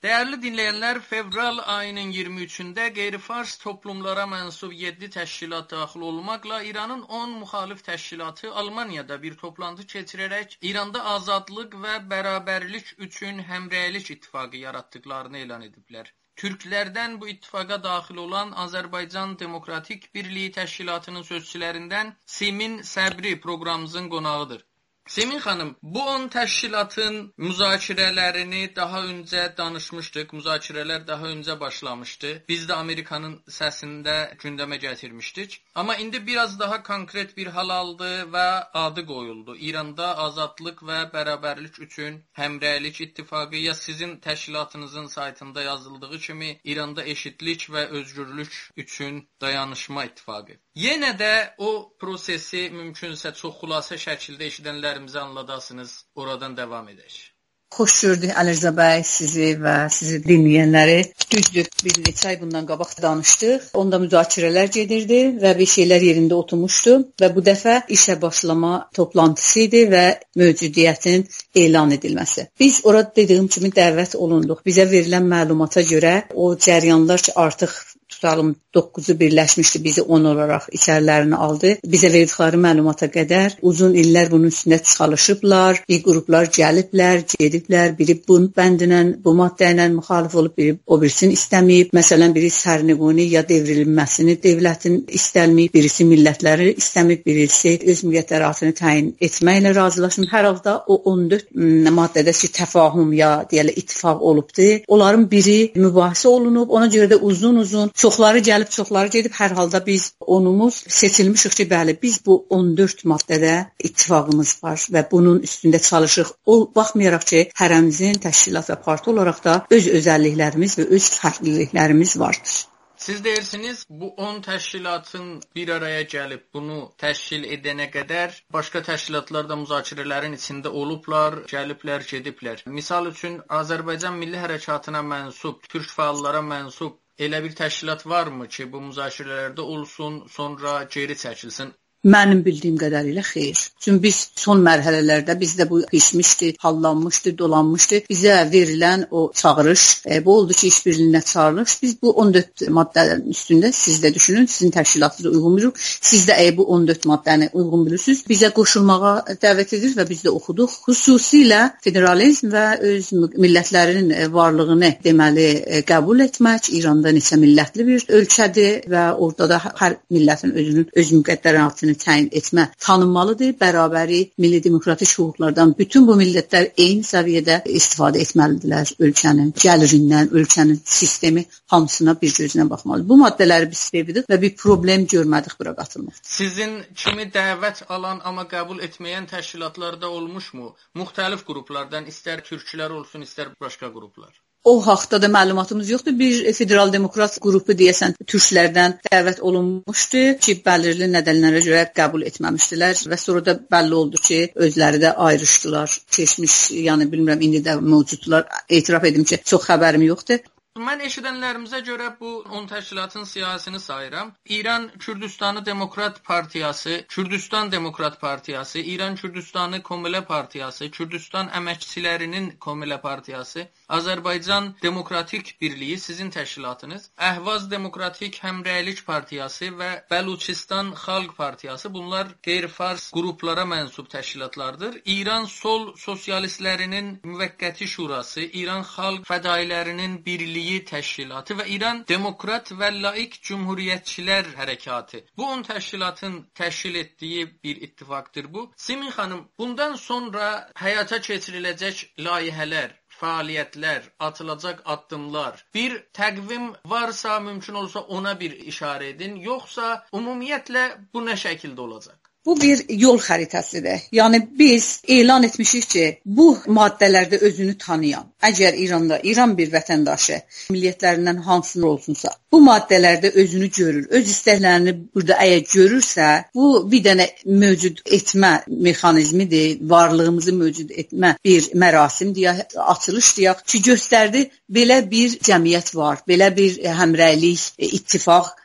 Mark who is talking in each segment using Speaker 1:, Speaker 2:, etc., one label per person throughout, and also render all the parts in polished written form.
Speaker 1: Değerli dinleyenler, fevral ayının 23'ünde qeyri-fars toplumlara mənsub 7 təşkilat daxil olmaqla İranın 10 müxalif təşkilatı Almaniyada bir toplantı keçirərək İranda azadlıq və bərabərlik üçün həmrəylik ittifaqı yaratdıqlarını elan ediblər. Türklərdən bu ittifaqa daxil olan Azərbaycan Demokratik Birliyi Təşkilatının sözçülərindən Simin Səbri proqramımızın qonağıdır. Simin xanım, bu 10 təşkilatın müzakirələrini daha öncə danışmışdıq, müzakirələr daha öncə başlamışdı. Biz də Amerikanın səsində gündəmə gətirmişdik. Amma indi biraz daha konkret bir hal aldı və adı qoyuldu. İranda azadlıq və bərabərlik üçün həmrəylik ittifaqı, ya sizin təşkilatınızın saytında yazıldığı kimi İranda eşitlik və özgürlük üçün dayanışma ittifaqı. Yenə də o prosesi mümkünsə çox xülasə şəkildə eşidənlərimizə anladasınız. Oradan davam edək.
Speaker 2: Xoş gördük Əlirza bəy sizi və sizi dinləyənləri. Düzdür, bir neçə ay bundan qabaq danışdıq. Onda müzakirələr gedirdi və bir şeylər yerində oturmuşdu və bu dəfə işə başlama toplantısı idi və mövcudiyyətin elan edilməsi. Biz orada dediyim kimi dəvət olunduq. Bizə verilən məlumata görə o cəryanlar ki artıq tutalım 9-u birləşmişdi, bizi 10 olaraq içərilərini aldı. Bizə verdikləri məlumata qədər uzun illər bunun üstündə çalışıblar, bir qruplar gəliblər, gediblər, biri bu bəndinə, bu maddə ilə müxalif olub, biri o birisini istəməyib. Məsələn, biri sərniguni ya devrilməsini dövlətin istəlməyib, birisi millətləri istəməyib, birisi öz müqəddəratını təyin etməklə razılaşıb. Hər halda o 14 maddədə ki, təfahüm ya deyələ ittifaq olubdu. Onların biri mübahisə olunub, ona görə də uzun-uzun çoxları gəlib, çoxları gedib. Hər halda biz onumuz seçilmişik ki, bəli, biz bu 14 maddədə ittifaqımız var və bunun üstündə çalışırıq. O baxmayaraq ki, hərəmizin təşkilat və parti olaraq da öz özəlliklərimiz və öz fərqliliklərimiz vardır.
Speaker 1: Siz deyirsiniz, bu 10 təşkilatın bir araya gəlib bunu təşkil edənə qədər başqa təşkilatlar da müzakirələrin içində olublar, gəliblər, gediblər. Misal üçün, Azərbaycan Milli Hərəkatına mənsub, türk fəallara mənsub elə bir təşkilat varmı ki, bu müzakirələrdə olsun, sonra geri çəkilsin?
Speaker 2: Mənim bildiyim qədərilə xeyr. Çünki biz son mərhələlərdə bizdə bu pişmişdi, hallanmışdı, dolanmışdı. Bizə verilən o çağırış, bu oldu ki, işbirliyinə çağırılış. Biz bu 14 maddənin üstündə, siz də düşünün, sizin təşkilatınıza uyğun bilirik. Siz də bu 14 maddəni uyğun bilirsiniz. Bizə qoşulmağa dəvət edir və biz də oxuduq. Xüsusilə federalizm və öz millətlərin varlığını deməli qəbul etmək. İranda neçə millətli bir ölkədir və orada da hər millətin öz müqəddəratını təyin etmə tanınmalıdır. Bərabəri, milli demokratik hüquqlardan bütün bu millətlər eyni səviyyədə istifadə etməlidirlər ölkənin gəlirindən, ölkənin sistemi hamısına bir gözlə baxmalıdır. Bu maddələri biz sevdik və bir problem görmədik bura qatılmaq.
Speaker 1: Sizin kimi dəvət alan amma qəbul etməyən təşkilatlarda olmuşmu? Müxtəlif qruplardan, istər türklər olsun, istər başqa qruplar.
Speaker 2: O haqda da məlumatımız yoxdur. Bir federal demokrat qrupu deyəsən türklərdən dəvət olunmuşdu ki, bəlirli nədənlərə görə qəbul etməmişdilər və sonra da bəlli oldu ki, özləri də ayrışdılar. Keçmiş, yəni bilmirəm, indi də mövcuddular. Etiraf edim ki, çox xəbərim yoxdur.
Speaker 1: Mən eşidənlərimizə görə bu 10 təşkilatın siyasını sayıram. İran Kürdistanı Demokrat Partiyası, Kürdistan Demokrat Partiyası, İran Kürdistanı Komilə Partiyası, Kürdistan Əməkçilərinin Komilə Partiyası, Azərbaycan Demokratik Birliyi, sizin təşkilatınız, Əhvaz Demokratik Həmrəylik Partiyası və Bəluçistan Xalq Partiyası, bunlar qeyri-fars qruplara mənsub təşkilatlardır. İran Sol Sosialistlərinin Müvəqqəti Şurası, İran Xalq Fədailərinin Birliyi Təşkilatı və İran Demokrat və Laik Cümhuriyyətçilər Hərəkatı. Bu 10 təşkilatın təşkil etdiyi bir ittifaqdır bu. Simin xanım, bundan sonra həyata keçiriləcək layihələr, fəaliyyətlər, atılacaq addımlar, bir təqvim varsa, mümkün olsa ona bir işarə edin, yoxsa ümumiyyətlə bu nə şəkildə olacaq?
Speaker 2: Bu bir yol xəritəsidir. Yəni biz elan etmişik ki, bu maddələrdə özünü tanıyan, əgər İran bir vətəndaşı milliyyətlərindən hansını olsunsa, bu maddələrdə özünü görür, öz istəklərini burada əgər görürsə, bu bir dənə mövcud etmə mexanizmidir, varlığımızı mövcud etmə bir mərasim deyək, açılış deyək ki, göstərdi belə bir cəmiyyət var, belə bir həmrəylik, ittifaq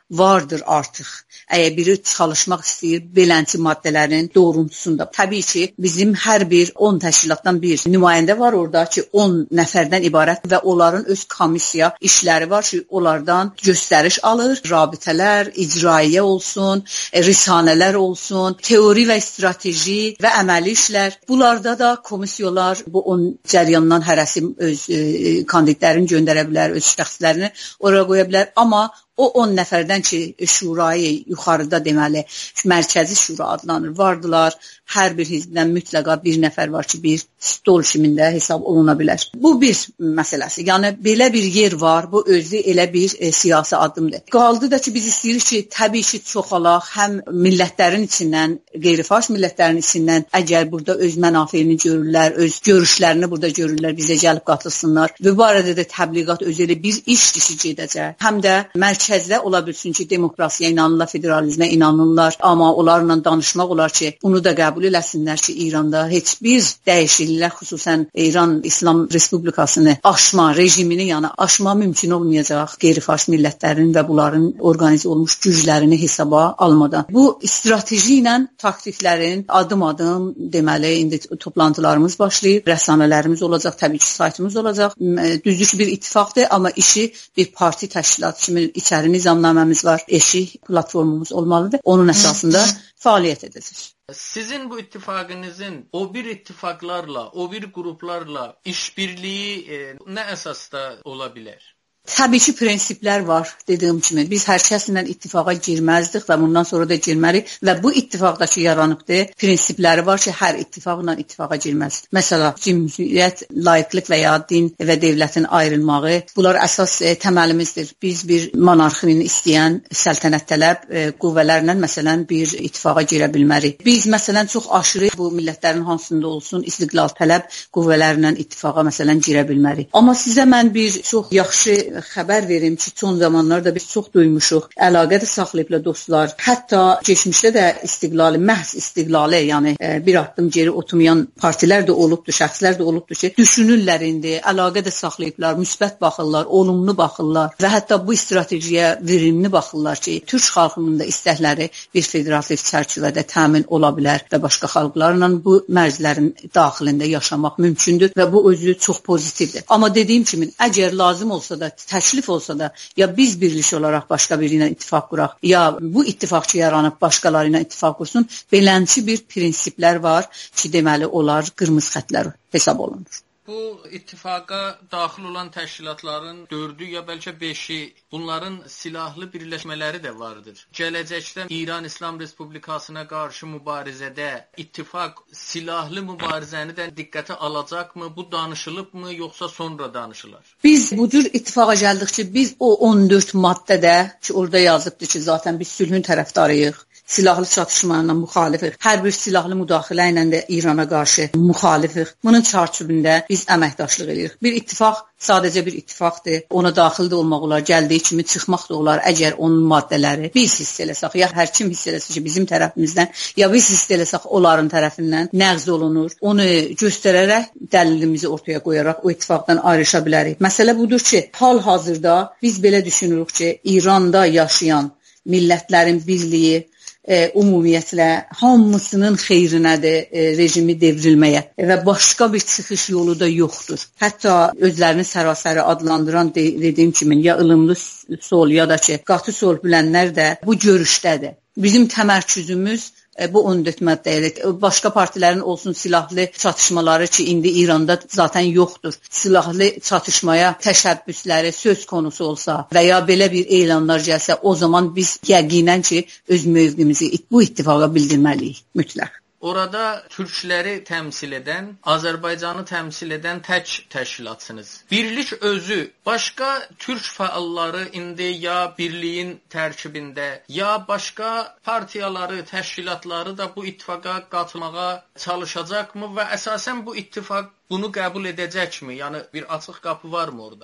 Speaker 2: vardır artıq. Əgər biri çalışmaq istəyir beləncə maddələrin doğrultusunda. Təbii ki, bizim hər bir 10 təşkilatdan bir nümayəndə var orada ki, 10 nəfərdən ibarət və onların öz komissiya işləri var ki, onlardan göstəriş alır, rabitələr, icraiyyə olsun, risanələr olsun, teori və strateji və əməli işlər. Bunlarda da komissiyalar bu 10 cəryandan hərəsi öz kandidatlarını göndərə bilər, öz şəxslərini oraya qoya bilər. Amma o 10 nəfərdən ki, şurayı yuxarıda deməli, mərkəzi şura adlanır, vardılar. Hər bir hizbdən mütləqa bir nəfər var ki, bir stol kimində hesab oluna bilər. Bu bir məsələsi. Yəni, belə bir yer var, bu özü elə bir siyasi addımdır. Qaldı da ki, biz istəyirik ki, təbii ki, çoxalaq həm millətlərin içindən, qeyri-fars millətlərin içindən, əgər burada öz mənafeyini görürlər, öz görüşlərini burada görürlər, bizə gəlib qatılsınlar. Və bu arada da təbliğat özü elə bir iş dişi gedəcək. Həm də mərkəzdə ola bilsin ki, demokrasiya inanırlar, federalizmə inanırlar, amma onlarla danışmaq olar ki, bunu da qəbul eləsinlər ki, İranda heç bir dəyişikliklər, xüsusən İran İslam Respublikasını aşma, rejimini yəni aşma mümkün olmayacaq qeyri-fars millətlərinin və bunların orqanizə olmuş güclərini hesaba almadan. Bu strateji ilə taktiklərin adım-adım deməli, indi toplantılarımız başlayıb, rəssanələrimiz olacaq, təbii ki, saytımız olacaq. Düzdür ki, bir ittifaqdır, amma işi bir parti təşkilatı kimi içəri nizamnaməmiz var, eşik platformumuz olmalıdır. Onun əsasında fəaliyyət edəcək.
Speaker 1: Sizin bu ittifaqınızın o bir ittifaqlarla, o bir qruplarla işbirliyi nə əsasda ola bilər?
Speaker 2: Təbii ki, prinsiplər var, dediyim kimi. Biz hər kəslə ittifaqa girməzdik və bundan sonra da girmərik və bu ittifaqdakı yaranıbdır. Prinsipləri var ki, hər ittifaqla ittifaqa girməz. Məsələn, cümhuriyyət, laiklik və ya din və dövlətin ayrılmağı, bunlar əsas təməlimizdir. Biz bir monarxini istəyən səltənət tələb qüvvələrlə məsələn bir ittifaqa girə bilmərik. Biz məsələn çox aşırı bu millətlərin hansında olsun istiqlal tələb qüvvələrlə ittifaqa məsələn girə bilmərik. Amma sizə mən bir çox yaxşı xəbər verim ki, son zamanlarda biz çox duymuşuq. Əlaqə də saxlayıblar dostlar. Hətta keçmişdə də məhz istiqlali, yəni bir addım geri oturmayan partilər də olubdur, şəxslər də olubdur ki, düşünürlər indi, əlaqə də saxlayıblar, müsbət baxırlar, olumlu baxırlar və hətta bu stratejiyə verimli baxırlar ki, türk xalqının da istəkləri bir federativ çərçivədə təmin ola bilər və başqa xalqlarla bu mərzlərin daxilində yaşamaq mümkündür və bu özü çox pozitivdir. Amma dediyim kimi, əgər lazım olsa da, təklif olsa da, ya biz birlik olaraq başqa biri ilə ittifaq quraq, ya bu ittifaqçı yaranıb başqaları ilə ittifaq qursun, beləncə bir prinsiplər var ki, deməli, onlar qırmızı xətlər hesab olunur.
Speaker 1: Bu ittifaqa daxil olan təşkilatların 4-ü ya bəlkə 5-i, bunların silahlı birləşmələri də vardır. Gələcəkdə İran İslam Respublikasına qarşı mübarizədə ittifaq silahlı mübarizəni də diqqətə alacaqmı? Bu danışılıbmı, yoxsa sonra danışılar?
Speaker 2: Biz bu cür ittifaqa gəldikcə biz o 14 maddədə ki, orada yazıbdır ki, zaten biz sülhün tərəfdarıyıq. Silahlı çatışmayla müxalifik. Hər bir silahlı müdaxilə ilə də İrana qarşı müxalifik. Bunun çərçivəsində biz əməkdaşlıq edirik. Bir ittifaq sadəcə bir ittifaqdır. Ona daxil də olmaq olar, gəldiyi kimi çıxmaq da olar. Əgər onun maddələri biz hiss eləsək, ya hər kim hiss eləsə ki, bizim tərəfimizdən, ya biz hiss eləsək onların tərəfindən nəqz olunur. Onu göstərərək, dəlilimizi ortaya qoyaraq o ittifaqdan ayrışa bilərik. Məsələ budur ki, hal-hazırda biz belə düşünürük ki, İranda yaşayan millətlərin birliyi ümumiyyətlə hamısının xeyrinədir rejimi devrilməyə və başqa bir çıxış yolu da yoxdur. Hətta özlərini sərasəri adlandıran dediyim kimi ya ılımlı sol ya da ki qatı sol bilənlər də bu görüşdədir. Bizim təmərküzümüz bu 14 maddədir. Başqa partilərin olsun silahlı çatışmaları ki, indi İranda zaten yoxdur. Silahlı çatışmaya təşəbbüsləri söz konusu olsa və ya belə bir elanlar gəlsə, o zaman biz yəqinən ki, öz mövqimizi bu ittifaqa bildirməliyik, mütləq.
Speaker 1: Orada türkləri təmsil edən, Azərbaycanı təmsil edən tək təşkilatsınız. Birlik özü başqa türk fəalları indi ya birliyin tərkibində, ya başqa partiyaları, təşkilatları da bu ittifaqa qatılmağa çalışacaqmı və əsasən bu ittifaq bunu qəbul edəcəkmi? Yəni bir açıq qapı varmı orada?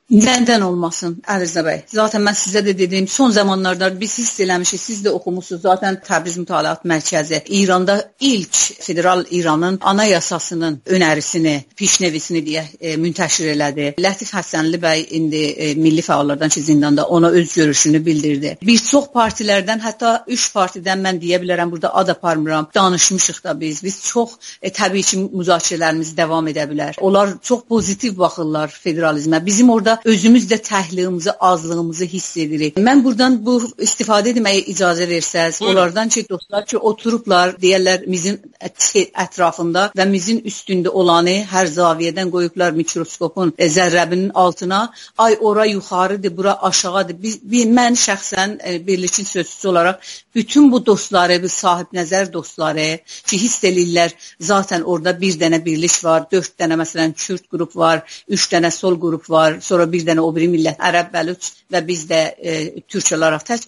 Speaker 2: Nədən olmasın Əlirzə bəy? Zaten mən sizə də dedim, son zamanlarda biz hiss eləmişik, siz də oxumusunuz. Zaten Təbriz Mütaliat Mərkəzi İranda ilk federal İranın anayasasının önərisini, pişnevisini deyə müntəşir elədi. Lətif Həsənli bəy indi milli fəallardan ki, zindanda ona öz görüşünü bildirdi. Bir çox partilərdən, hətta 3 partidən mən deyə bilərəm, burada ad aparmıram, danışmışıq da biz. Biz çox təbii ki, müzakirələrimiz davam edə bilər. Onlar çox pozitiv baxırlar federalizmə. Bizim orada özümüz də təhliyimizi, azlığımızı hiss edirik. Mən buradan bu istifadə etməyə icazə versəz, onlardan ki, dostlar ki, oturublar, deyərlər, mizin ətrafında və mizin üstündə olanı hər zaviyədən qoyublar mikroskopun zərrəbinin altına. Ay, ora yuxarıdır, bura aşağıdır. Mən şəxsən birlikin sözçüsü olaraq bütün bu dostları, bu sahib nəzər dostları ki, hiss edirlər, zaten orada bir dənə birlik var, 4 dənə məsələn Kürt qrup var, 3 dənə sol qrup var, sonra bir dənə o biri millət, ərəb, bəluç və biz də türk olaraq tək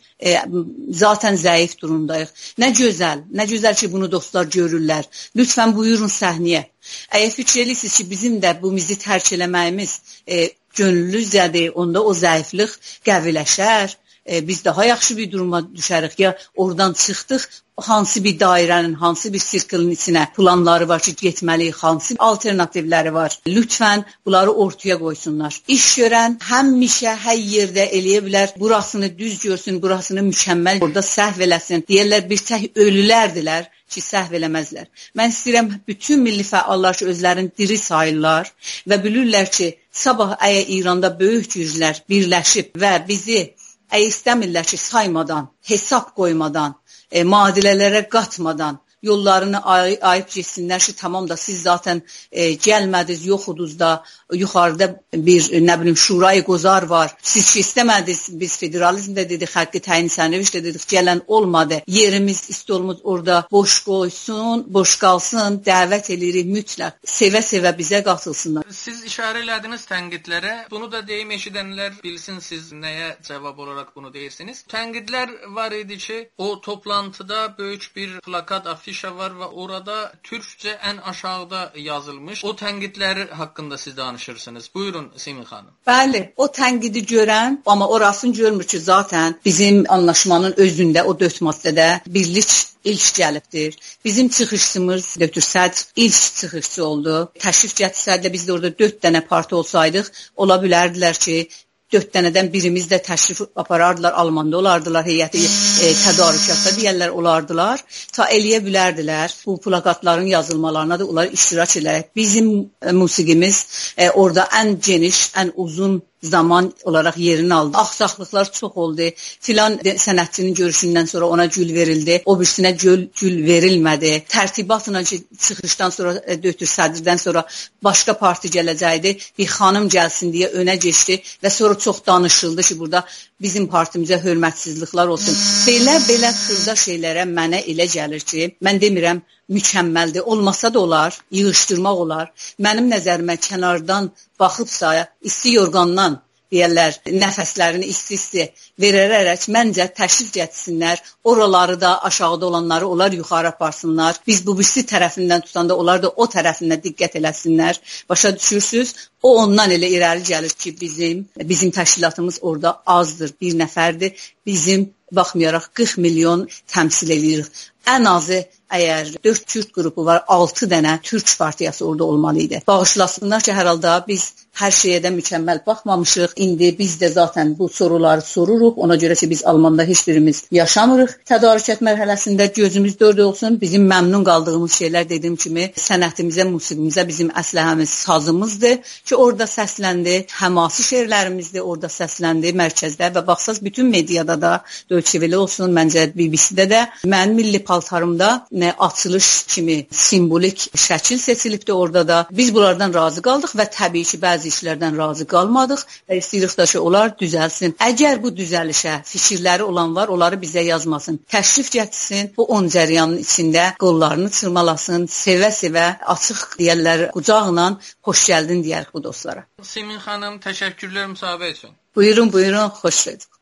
Speaker 2: zaten zəif durumdayıq. Nə gözəl ki, bunu dostlar görürlər. Lütfən buyurun səhnəyə. Əgər fikir edirsiniz ki, bizim də bu bizi tərk eləməyimiz gönüllüzədir, onda o zəiflik qəviləşər. Biz daha yaxşı bir duruma düşərik ya, oradan çıxdıq, hansı bir dairənin, hansı bir sirklin içinə planları var ki, getməliyik, hansı alternativləri var. Lütfən bunları ortaya qoysunlar. İş görən həmişə, hər yerdə eləyə bilər, burasını düz görsün, burasını mükəmməl, orada səhv eləsin. Deyərlər, bir tək ölülərdilər ki, səhv eləməzlər. Mən istəyirəm, bütün milli fəallar ki, özlərini diri sayırlar və bilirlər ki, sabah əgər İranda böyük güclər birləşib və bizi istəmirlər ki, saymadan, hesab qoymadan, madilələrə qatmadan yollarını ayıb geçsinlər ki, tamam da siz zaten gəlmədiniz, yoxudunuz da, yuxarıda bir, nə bilim, şurayı qozar var. Siz ki, istəmədiniz, biz federalizmdə dedik, xalqı təyin sərnövişdə dedik, gələn olmadı. Yerimiz, istolumuz orada boş qoysun, boş qalsın, dəvət edirik mütləq. Sevə-sevə bizə qatılsınlar.
Speaker 1: Siz işarə elədiniz tənqidlərə. Bunu da deyim, eşidənlər bilsin siz nəyə cavab olaraq bunu deyirsiniz. Tənqidlər var idi ki, o toplantıda böyük bir plakat, afiş var və orada türkcə ən aşağıda yazılmış. O tənqidləri haqqında siz danışırsınız. Buyurun Simin xanım.
Speaker 2: Bəli, o tənqidi görən, amma orasını görmür ki, zaten bizim anlaşmanın özündə, o 4 maddədə birlik ilk gəlibdir. Bizim çıxışımız Dr. Sədr ilk çıxışçı oldu. Təşrif gətirsədə biz də orada 4 dənə parti olsaydıq, ola bilərdilər ki, 4 dənədən birimiz də təşrif aparardılar, Almanda olardılar, heyəti tədarükatda deyərlər olardılar. Ta eləyə bilərdilər, bu plakatların yazılmalarına da onlar iştirak edərək. Bizim musiqimiz orada ən geniş, ən uzun zaman olaraq yerini aldı. Axsaqlıqlar çox oldu. Filan sənətçinin görüşündən sonra ona gül verildi. O birisinə gül verilmədi. Tərtibatla çıxışdan sonra, Dr. Sədrdən sonra başqa parti gələcəkdi. Bir xanım gəlsin deyə önə geçdi və sonra çox danışıldı ki, burada bizim partimizə hörmətsizliklər olsun. Belə xırda şeylərə mənə elə gəlir ki, mən demirəm mükəmməldir. Olmasa da olar, yığışdırmaq olar. Mənim nəzərimə kənardan baxıbsa, isti yorğandan deyərlər, nəfəslərini isti verərək məncə təşrif gətirsinlər. Oraları da, aşağıda olanları onlar yuxarı aparsınlar. Biz bu birisi tərəfindən tutanda onlar da o tərəfindən diqqət eləsinlər. Başa düşürsünüz? O ondan elə irəli gəlir ki, bizim təşkilatımız orada azdır, bir nəfərdir. Bizim baxmayaraq 40 milyon təmsil edirik. Ən azı əgər 4 Kürt qrupu var, 6 dənə Türk partiyası orada olmalı idi. Bağışlasınlar ki, hər halda biz hər şeyə də mükəmməl baxmamışıq. İndi biz də zaten bu soruları soruruq. Ona görə ki, biz Almanda heç birimiz yaşamırıq. Tədarükat mərhələsində gözümüz dörd olsun. Bizim məmnun qaldığımız şeylər dediyim kimi sənətimizə, musiqimizə bizim əsləhəmiz sazımızdır ki, orada səsləndi. Həmasi şeirlərimizdir, orada səsləndi mərkəzdə və baxsaz bütün mediada da, Deutsche Welle olsun, məncə BBC-də də mənim milli paltarımda açılış kimi simvolik şəkil seçilibdir orada da. Biz bunlardan razı qaldıq və təbii ki, bəzi işlərdən razı qalmadıq və istəyirik ki, onlar düzəlsin. Əgər bu düzəlişə fikirləri olan var, onları bizə yazmasın. Təşrif gətirsin, bu 10 cəryanın içində qollarını çırmalasın, sevə-sevə, açıq deyərlər, qucaqla xoş gəldin deyərik bu dostlara.
Speaker 1: Simin xanım, təşəkkürlər müsahibə üçün.
Speaker 2: Buyurun, xoş geldin.